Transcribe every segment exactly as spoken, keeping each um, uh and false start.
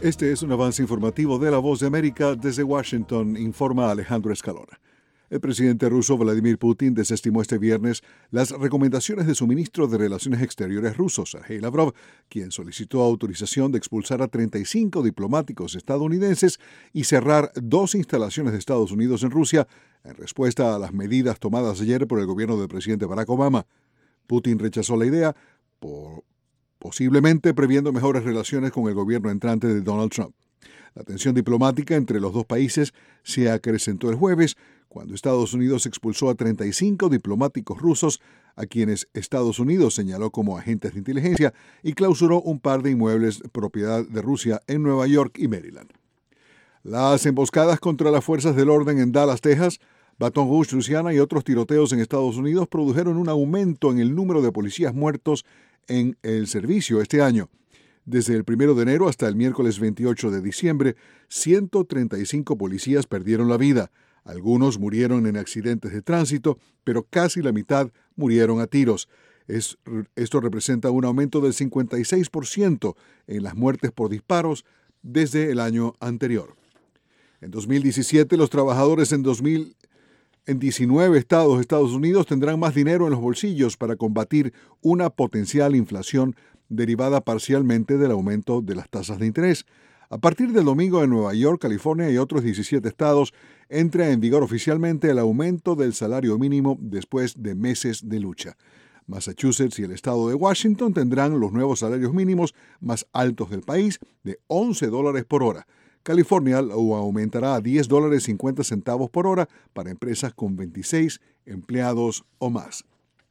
Este es un avance informativo de La Voz de América. Desde Washington, informa Alejandro Escalona. El presidente ruso Vladimir Putin desestimó este viernes las recomendaciones de su ministro de Relaciones Exteriores ruso, Sergei Lavrov, quien solicitó autorización de expulsar a treinta y cinco diplomáticos estadounidenses y cerrar dos instalaciones de Estados Unidos en Rusia en respuesta a las medidas tomadas ayer por el gobierno del presidente Barack Obama. Putin rechazó la idea, por, posiblemente previendo mejores relaciones con el gobierno entrante de Donald Trump. La tensión diplomática entre los dos países se acrecentó el jueves, cuando Estados Unidos expulsó a treinta y cinco diplomáticos rusos, a quienes Estados Unidos señaló como agentes de inteligencia, y clausuró un par de inmuebles propiedad de Rusia en Nueva York y Maryland. Las emboscadas contra las fuerzas del orden en Dallas, Texas, Baton Rouge, Luisiana y otros tiroteos en Estados Unidos produjeron un aumento en el número de policías muertos en el servicio este año. Desde el primero de enero hasta el miércoles veintiocho de diciembre, ciento treinta y cinco policías perdieron la vida. Algunos murieron en accidentes de tránsito, pero casi la mitad murieron a tiros. Es, esto representa un aumento del cincuenta y seis por ciento en las muertes por disparos desde el año anterior. En dos mil diecisiete, los trabajadores en, dos mil, en diecinueve estados de Estados Unidos tendrán más dinero en los bolsillos para combatir una potencial inflación derivada parcialmente del aumento de las tasas de interés. A partir del domingo en Nueva York, California y otros diecisiete estados entra en vigor oficialmente el aumento del salario mínimo después de meses de lucha. Massachusetts y el estado de Washington tendrán los nuevos salarios mínimos más altos del país, de once dólares por hora. California lo aumentará a diez dólares cincuenta centavos por hora para empresas con veintiséis empleados o más.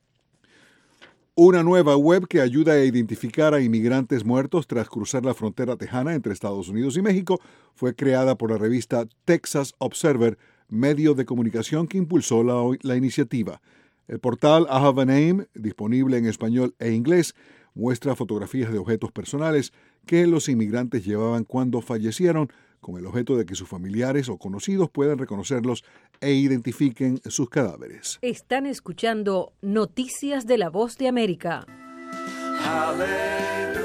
Una nueva web que ayuda a identificar a inmigrantes muertos tras cruzar la frontera tejana entre Estados Unidos y México fue creada por la revista Texas Observer, medio de comunicación que impulsó la, la iniciativa. El portal I Have a Name, disponible en español e inglés, muestra fotografías de objetos personales que los inmigrantes llevaban cuando fallecieron, con el objeto de que sus familiares o conocidos puedan reconocerlos e identifiquen sus cadáveres. Están escuchando Noticias de La Voz de América. Aleluya,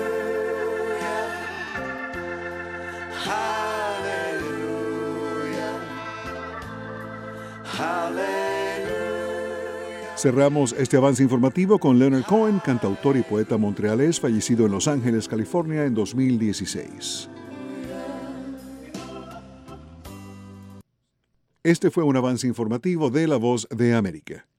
aleluya, aleluya. Cerramos este avance informativo con Leonard Cohen, cantautor y poeta montrealés, fallecido en Los Ángeles, California, en dos mil dieciséis. Este fue un avance informativo de La Voz de América.